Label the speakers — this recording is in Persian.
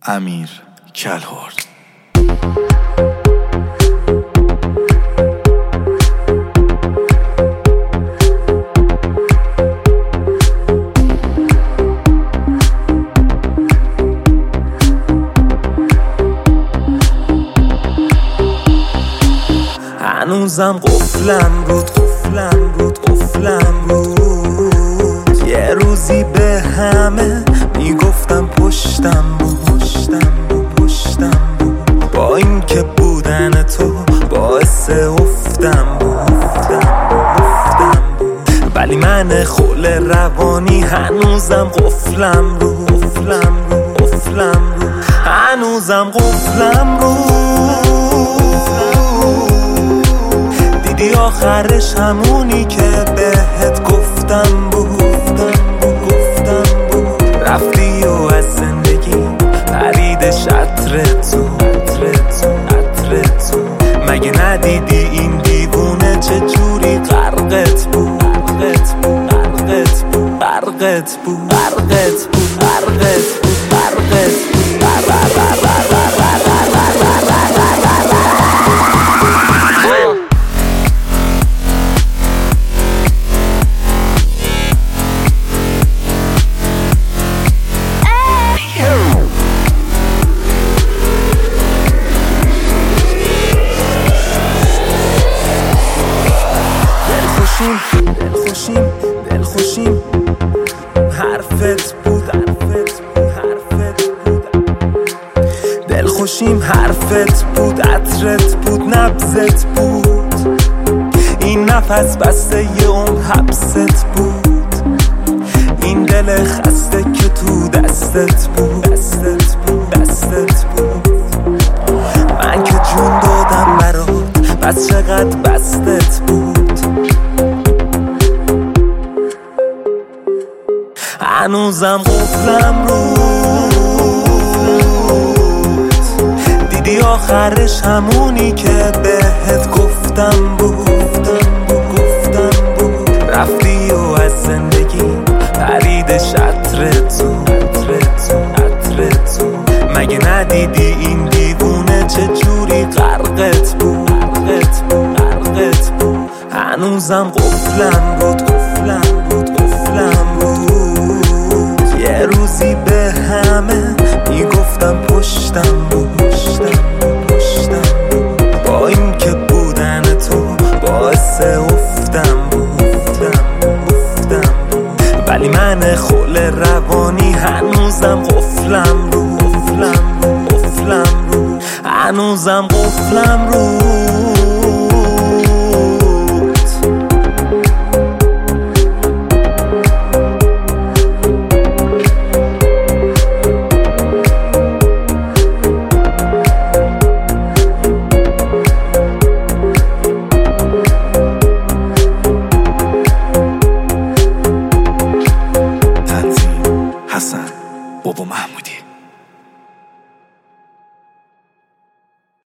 Speaker 1: امیر کلهر.
Speaker 2: هنوزم قفلم بود یه روزی به همه میگفتم پشتم بود با این که بودن تو باعث افتم بود ولی من خول روانی هنوزم قفلم رو هنوزم قفلم رو دیدی آخرش همونی که بهت گفتم بود رفتی و از زندگی پریدش عطر تو مگه ندیدی این دیوونه چجوری غرقت بود دلخوشیم حرفت بود دلخوشیم حرفت بود عطرت بود نبضت بود این نفس بسته یه عمر حبست بود این دل خسته که تو دستت بود من که جون دادم برات بس چقدر بستت بود هنوزم قفلم روت دیدی آخرش همونی که بهت گفتم بود رفتی و از زندگی پریدش عطر تو مگه ندیدی این دیوونه چجوری غرقت بود هنوزم قفلم بود یه روزی به همه میگفتم پشتم بود با این که بودن تو باعث افتم بود ولی من خول روانی هنوزم قفلم رو هنوزم قفلم رو